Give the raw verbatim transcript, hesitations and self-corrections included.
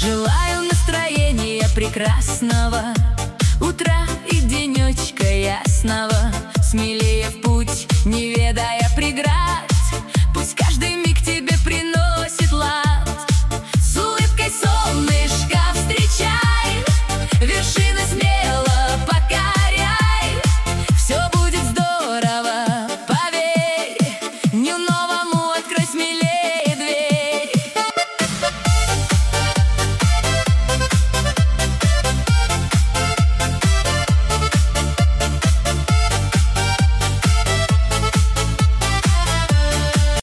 Желаю настроения прекрасного, утра и денечка ясного, смелее в путь, не ведая преград.